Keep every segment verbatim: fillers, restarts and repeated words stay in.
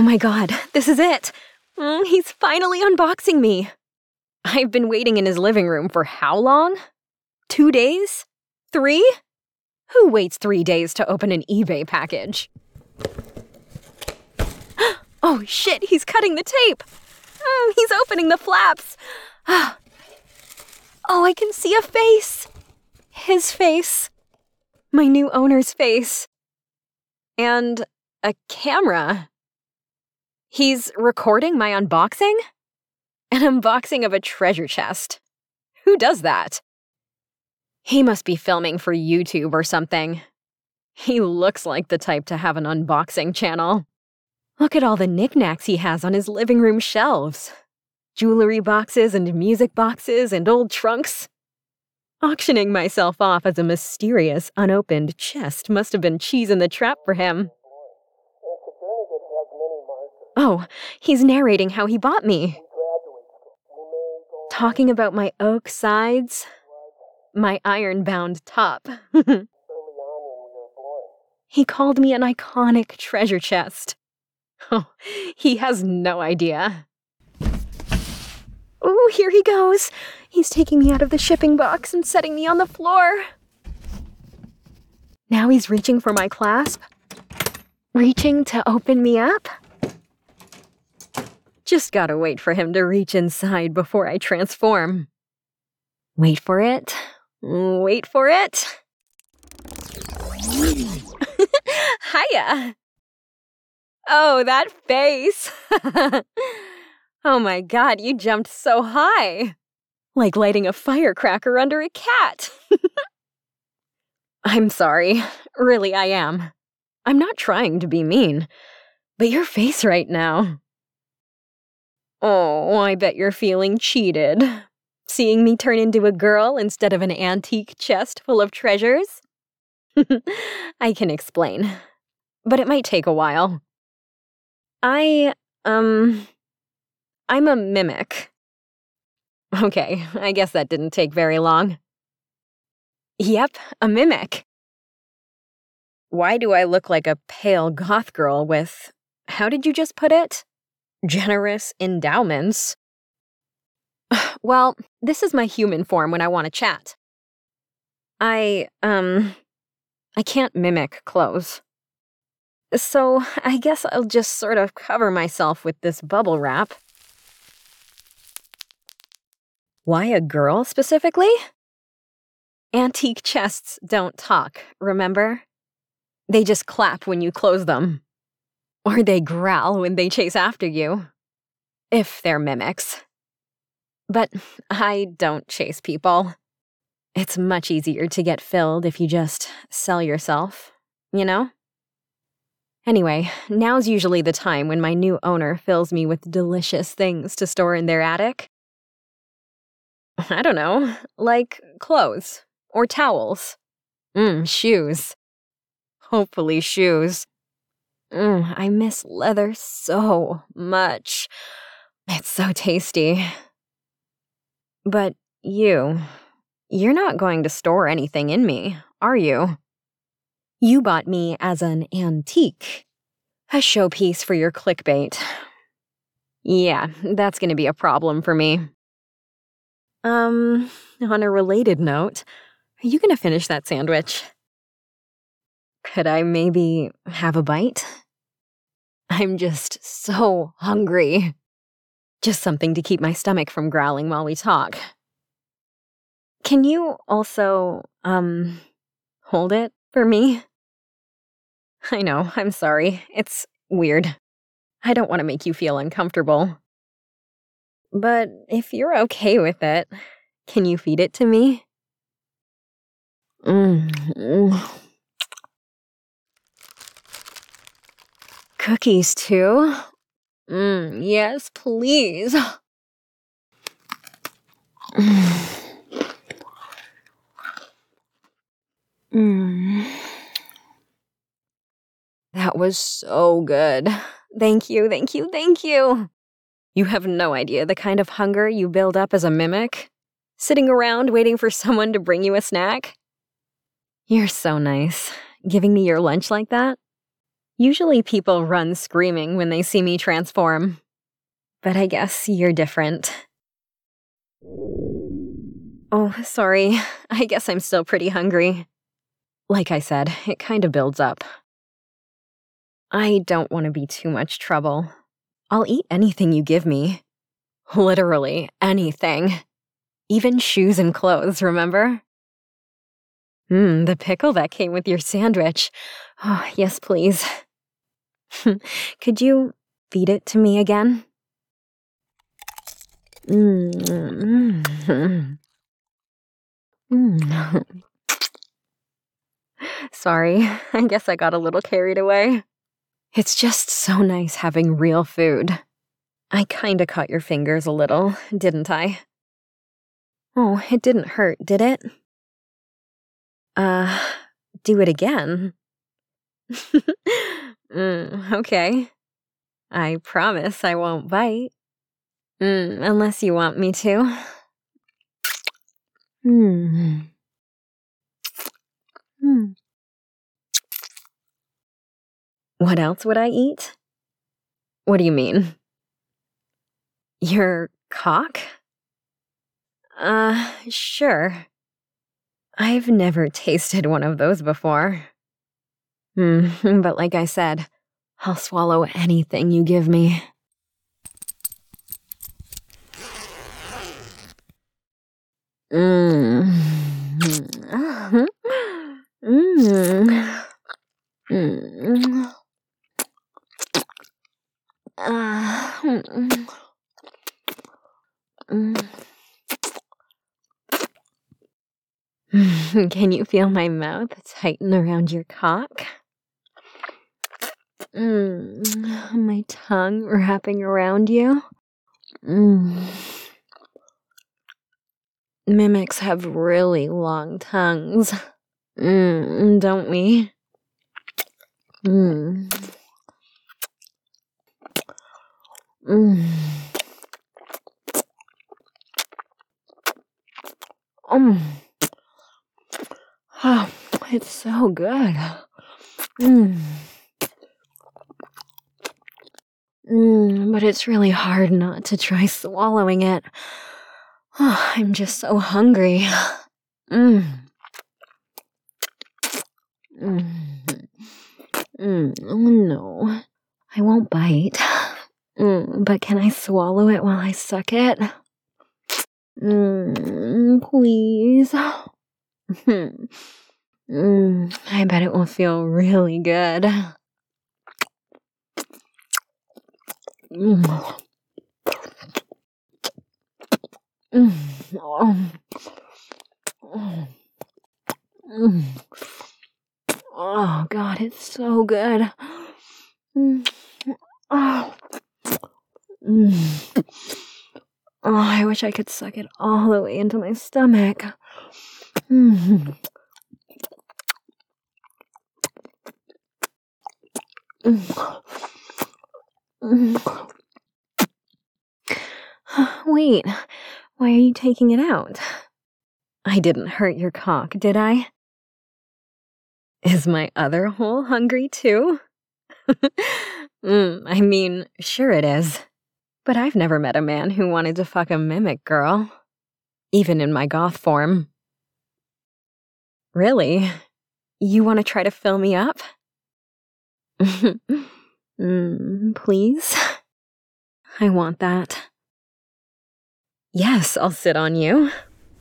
Oh my god, this is it! Mm, he's finally unboxing me! I've been waiting in his living room for how long? Two days? Three? Who waits three days to open an eBay package? Oh shit, he's cutting the tape! Mm, he's opening the flaps! Oh, I can see a face! His face. My new owner's face. And a camera. He's recording my unboxing? An unboxing of a treasure chest. Who does that? He must be filming for YouTube or something. He looks like the type to have an unboxing channel. Look at all the knickknacks he has on his living room shelves. Jewelry boxes and music boxes and old trunks. Auctioning myself off as a mysterious, unopened chest must have been cheese in the trap for him. Oh, he's narrating how he bought me. Talking about my oak sides, my iron-bound top. He called me an iconic treasure chest. Oh, he has no idea. Oh, here he goes. He's taking me out of the shipping box and setting me on the floor. Now he's reaching for my clasp. Reaching to open me up. Just gotta wait for him to reach inside before I transform. Wait for it. Wait for it. Hiya. Oh, that face. Oh my god, you jumped so high. Like lighting a firecracker under a cat. I'm sorry. Really, I am. I'm not trying to be mean. But your face right now. Oh, I bet you're feeling cheated. Seeing me turn into a girl instead of an antique chest full of treasures? I can explain. But it might take a while. I, um... I'm a mimic. Okay, I guess that didn't take very long. Yep, a mimic. Why do I look like a pale goth girl with, how did you just put it? Generous endowments? Well, this is my human form when I want to chat. I, um, I can't mimic clothes. So I guess I'll just sort of cover myself with this bubble wrap. Why a girl specifically? Antique chests don't talk, remember? They just clap when you close them. Or they growl when they chase after you. If they're mimics. But I don't chase people. It's much easier to get filled if you just sell yourself, you know? Anyway, now's usually the time when my new owner fills me with delicious things to store in their attic. I don't know, like clothes or towels. Mmm, shoes. Hopefully shoes. Mmm, I miss leather so much. It's so tasty. But you, you're not going to store anything in me, are you? You bought me as an antique. A showpiece for your clickbait. Yeah, that's gonna be a problem for me. Um, on a related note, are you gonna finish that sandwich? Could I maybe have a bite? I'm just so hungry. Just something to keep my stomach from growling while we talk. Can you also, um, hold it for me? I know, I'm sorry. It's weird. I don't want to make you feel uncomfortable. But if you're okay with it, can you feed it to me? Mm. Cookies, too? Mm, yes, please. Mm. That was so good. Thank you, thank you, thank you. You have no idea the kind of hunger you build up as a mimic. Sitting around waiting for someone to bring you a snack. You're so nice, giving me your lunch like that. Usually people run screaming when they see me transform. But I guess you're different. Oh, sorry. I guess I'm still pretty hungry. Like I said, it kind of builds up. I don't want to be too much trouble. I'll eat anything you give me. Literally anything. Even shoes and clothes, remember? Mmm, the pickle that came with your sandwich. Oh, yes, please. Could you feed it to me again? Mmm. Mm. Sorry, I guess I got a little carried away. It's just so nice having real food. I kinda cut your fingers a little, didn't I? Oh, it didn't hurt, did it? Uh, do it again? mm, okay. I promise I won't bite. Mm, unless you want me to. Hmm. Hmm. What else would I eat? What do you mean? Your cock? Uh, sure. I've never tasted one of those before. Hmm, but like I said, I'll swallow anything you give me. Mmm. Mmm. Mmm. Uh, mm. Mm. Can you feel my mouth tighten around your cock? Mm. My tongue wrapping around you? Mm. Mimics have really long tongues. Mm, don't we? Mm. Mm. Um. Oh, it's so good. Mm. Mm, but it's really hard not to try swallowing it. Oh, I'm just so hungry. Mm. Mm. Mm. Oh, no. I won't bite. Mm, but can I swallow it while I suck it? Mm, please. mm, I bet it will feel really good. Mm. Mm. Oh. Mm. Oh, God, it's so good. Mm. Oh. Mm. Oh, I wish I could suck it all the way into my stomach. Mm. Mm. Mm. Wait, why are you taking it out? I didn't hurt your cock, did I? Is my other hole hungry too? mm, I mean, sure it is. But I've never met a man who wanted to fuck a mimic girl. Even in my goth form. Really? You want to try to fill me up? mm, please? I want that. Yes, I'll sit on you.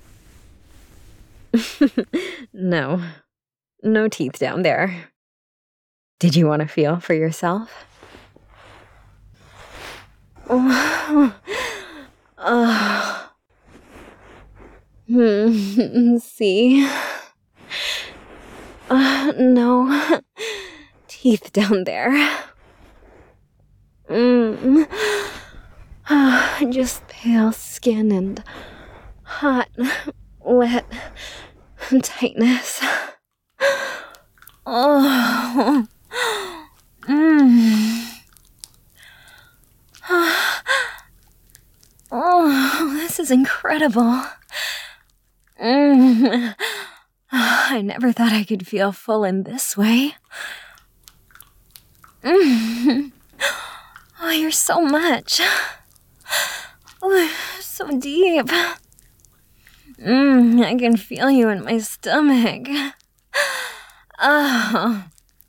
no. No teeth down there. Did you want to feel for yourself? Oh. Oh. Hmm. See? Uh, no. Teeth down there. Mm. Uh, just pale skin and hot, wet tightness. Oh. Mm. Oh, this is incredible. Mm. I never thought I could feel full in this way. Mm. Oh, you're so much. Oh, so deep. Mm, I can feel you in my stomach. Oh.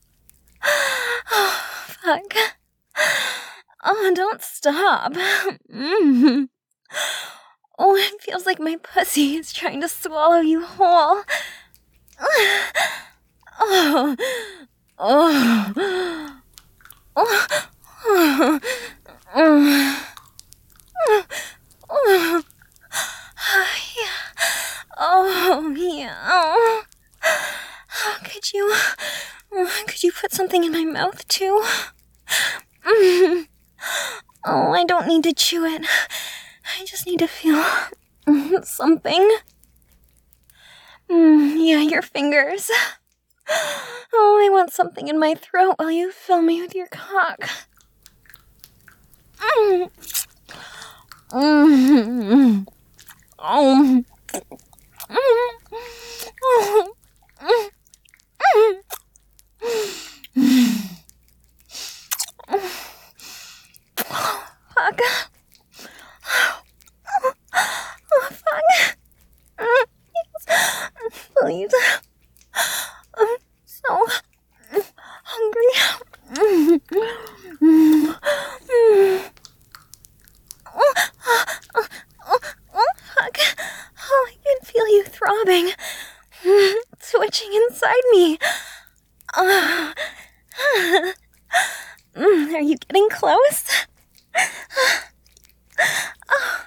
Oh, fuck. Oh, don't stop. Mm. Oh, it feels like my pussy is trying to swallow you whole. Oh. Oh. Oh. Oh. Oh. Oh. Yeah. Oh, yeah. Oh. Could you... Could you put something in my mouth, too? Mm. Oh, I don't need to chew it. I just need to feel something. Mm, yeah, your fingers. Oh, I want something in my throat while you fill me with your cock. Mm. Mm. Oh. Mm. Oh. Mm. Mm. Fuck. Oh, fuck. Please. I'm so hungry. Oh, oh, oh, oh, fuck. Oh, I can feel you throbbing. Twitching inside me. Uh, are you getting close? Oh,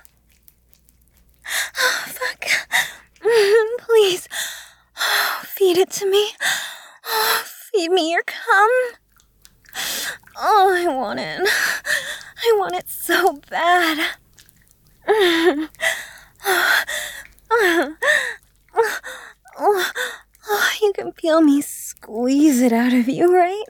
oh fuck. Please. Oh, feed it to me. Oh, feed me your cum. Oh, I want it. I want it so bad. Oh, oh, oh, oh, you can feel me squeeze it out of you, right?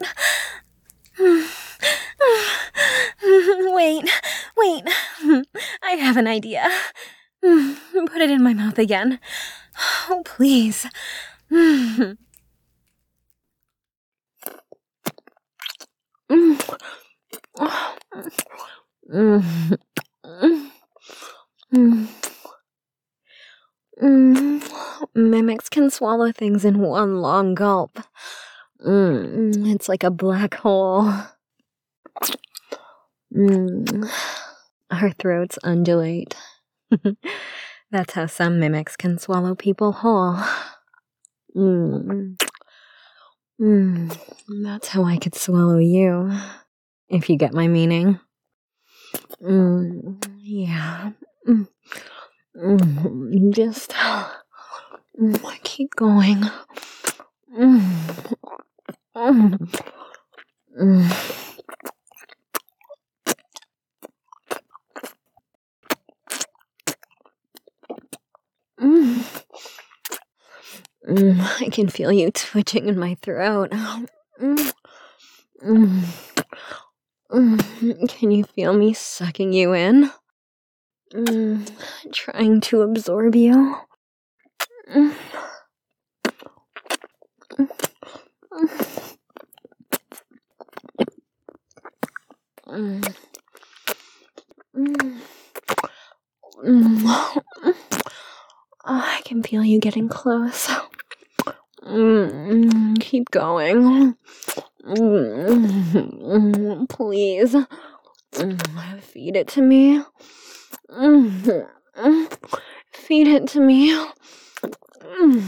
Wait, wait. I have an idea. Put it in my mouth again. Oh, please. Mm. Mm. Mm. Mm. Mm. Mimics can swallow things in one long gulp. Mm. It's like a black hole. Mm. Our throats undulate. That's how some mimics can swallow people whole. Mm. Mm. That's how I could swallow you, if you get my meaning. Mm. Yeah. Mm. Mm. Just mm. keep going. Mm. Mm. Mm. Mm. Mm. I can feel you twitching in my throat. Mm. Mm. Mm. Can you feel me sucking you in? Mm. Trying to absorb you? Mm. Mm. Mm. Mm. Oh, I can feel you getting close. Mm. Keep going. Mm. Please. Mm. Feed it to me. Mm. Feed it to me. Mm.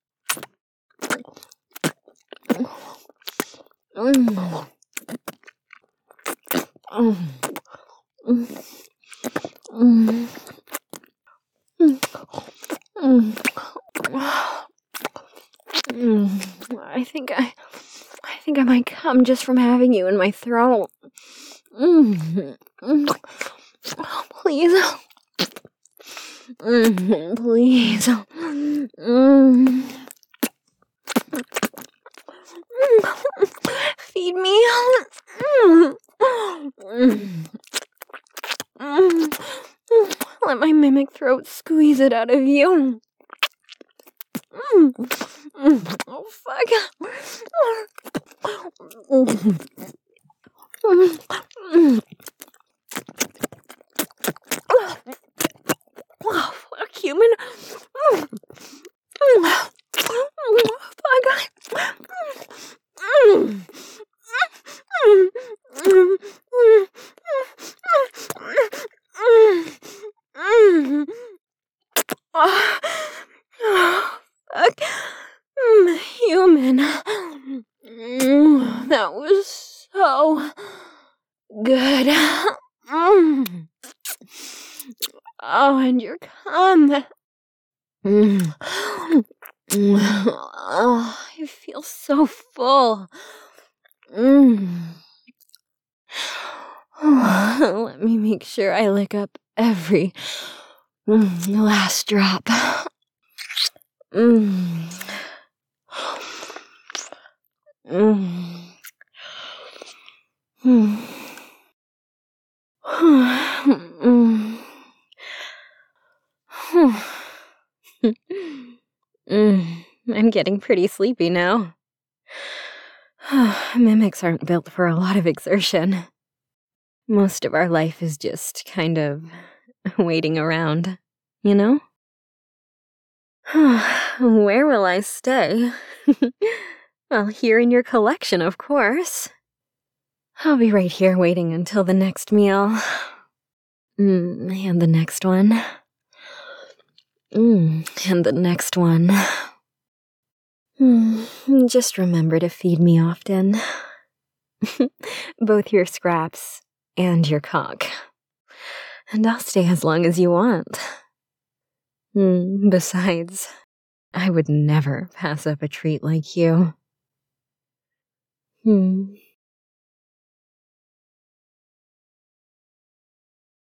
Mm. Mm. Mm. Mm. Mm. I think I, I think I might come just from having you in my throat. Mm. Mm. Please, mm. Please. Mm. Feed me. Mm. Mm. Let my mimic throat squeeze it out of you. Mm. Mm. Oh, fuck. Mm. Oh, fuck, human. Fuck. Human. That was so good. Oh, and your cum. Oh, I feel so full. Let me make sure I lick up every last drop. Mm. Mm. Mm. Mm. I'm getting pretty sleepy now. Mimics aren't built for a lot of exertion. Most of our life is just kind of waiting around, you know? Where will I stay? Well, here in your collection, of course. I'll be right here waiting until the next meal. Mm, and the next one. Mm, and the next one. Mm, just remember to feed me often. Both your scraps and your cock. And I'll stay as long as you want. Mm, besides, I would never pass up a treat like you. Hmm.